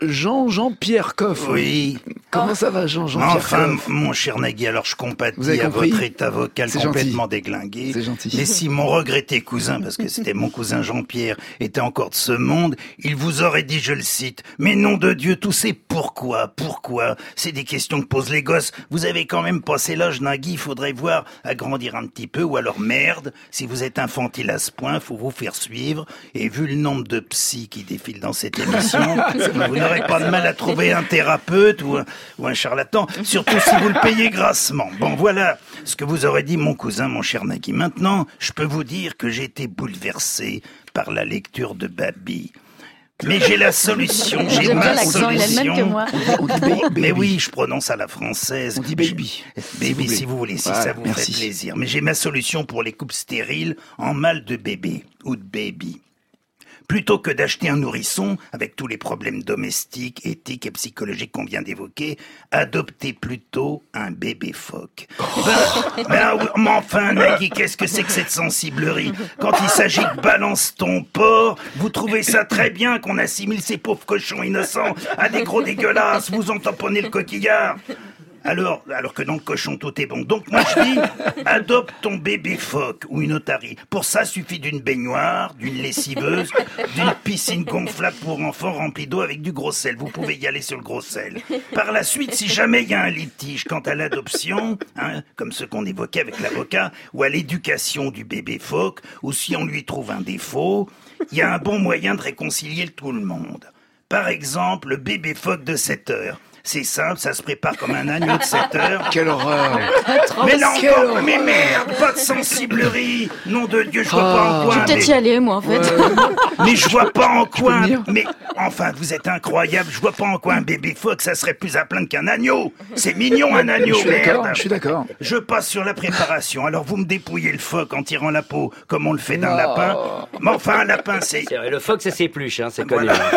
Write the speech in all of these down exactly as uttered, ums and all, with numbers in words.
Jean Jean-Pierre Coff. Oui. Comment ça va, Jean Jean-Pierre Enfin, Coff mon cher Nagui, alors je compatis Vous avez à compris votre état vocal C'est complètement gentil. déglingué. C'est gentil. Mais si mon regretté cousin, parce que c'était mon cousin Jean-Pierre, était encore de ce monde, il vous aurait dit, je le cite, « Mais nom de Dieu, tout c'est pourquoi, pourquoi ?» C'est des questions que posent les gosses. Vous avez quand même passé l'âge, Nagui, il faudrait voir agrandir un petit peu, ou alors merde, si vous êtes infantile à ce point, faut vous faire suivre. Et vu le nombre de psys qui défilent dans cette émission, vous n'aurez pas de mal à trouver un thérapeute ou un, ou un charlatan, surtout si vous le payez grassement. Bon, voilà ce que vous aurait dit mon cousin, mon cher Nagui. Maintenant, je peux vous dire que j'ai été bouleversé par la lecture de Babi. Mais j'ai la solution, j'ai J'aime bien ma l'accent, il a le même que solution. moi. On dit baby. Mais oui, je prononce à la française. On dit baby. Baby, S'il si vous vous plaît. voulez, si Voilà, ça vous merci. fait plaisir. Mais j'ai ma solution pour les couples stériles en mal de bébé ou de baby. Plutôt que d'acheter un nourrisson avec tous les problèmes domestiques, éthiques et psychologiques qu'on vient d'évoquer, adoptez plutôt un bébé phoque. Ben, ben, ah oui, mais enfin, Nagui, qu'est-ce que c'est que cette sensiblerie? Quand il s'agit de balance ton porc, vous trouvez ça très bien qu'on assimile ces pauvres cochons innocents à des gros dégueulasses, vous en tamponnez le coquillard. Alors, alors que dans le cochon tout est bon. Donc moi je dis, adopte ton bébé phoque ou une otarie. Pour ça, suffit d'une baignoire, d'une lessiveuse, d'une piscine gonflable pour enfants remplie d'eau avec du gros sel. Vous pouvez y aller sur le gros sel. Par la suite, si jamais il y a un litige quant à l'adoption, hein, comme ce qu'on évoquait avec l'avocat, ou à l'éducation du bébé phoque, ou si on lui trouve un défaut, il y a un bon moyen de réconcilier tout le monde. Par exemple, le bébé phoque de sept heures. C'est simple, ça se prépare comme un agneau de sept heures. Quelle horreur. Mais là Quelle encore, horreur. mais merde, pas de sensiblerie. Nom de Dieu, je vois pas en Ah. quoi. Je vais peut-être y Mais, aller, moi, en fait. mais je vois pas en quoi. venir Mais enfin, vous êtes incroyable. Je vois pas en quoi un bébé phoque, ça serait plus à plaindre qu'un agneau. C'est mignon un agneau, Je suis d'accord, merde. je suis d'accord. Je passe sur la préparation. Alors vous me dépouillez le phoque en tirant la peau, comme on le fait d'un Non. lapin. Mais enfin, un lapin, c'est C'est vrai, le phoque, ça s'épluche, hein, c'est connu. voilà.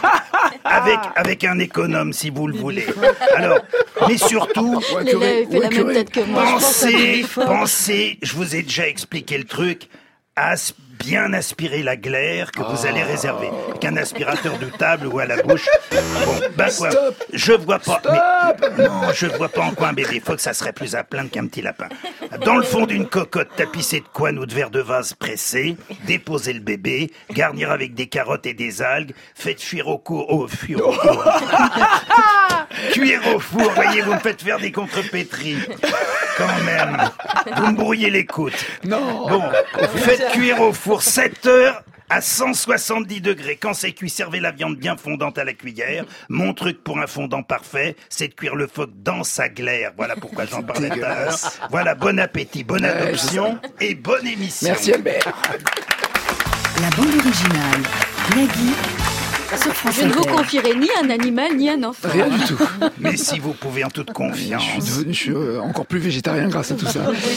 avec avec un économe, si vous le voulez. Alors, mais surtout. Ouais, Léla curé, avait fait ouais, la même curé. tête que moi. Je pense à Pensez, Baby Phoque. pensez, je vous ai déjà expliqué le truc, as- bien aspirer la glaire que vous allez réserver. Qu'un aspirateur de table ou à la bouche. Bon, ben quoi, Stop. je vois pas, mais, non, je vois pas en quoi un bébé phoque, ça serait plus à plaindre qu'un petit lapin. Dans le fond d'une cocotte tapissée de couenne ou de verre de vase pressé, déposez le bébé, garnir avec des carottes et des algues, faites cuire au cours, au fuir au cours. Cuire au four, voyez, vous me faites faire des contrepétries. Quand même, vous me brouillez l'écoute. Non. Bon, faites cuire au four sept heures à cent soixante-dix degrés. Quand c'est cuit, servez la viande bien fondante à la cuillère. Mon truc pour un fondant parfait, c'est de cuire le phoque dans sa glaire. Voilà pourquoi j'en parlais tout à l'heure. dégueulasse. Voilà, bon appétit, bonne Ouais, adoption et bonne émission. Merci Albert. La bande originale. Nagui sur France Je ne vous Inter. confierai ni un animal, ni un enfant. Rien du tout. Mais si vous pouvez en toute Je confiance. suis devenu, je suis euh, encore plus végétarien grâce à tout ça.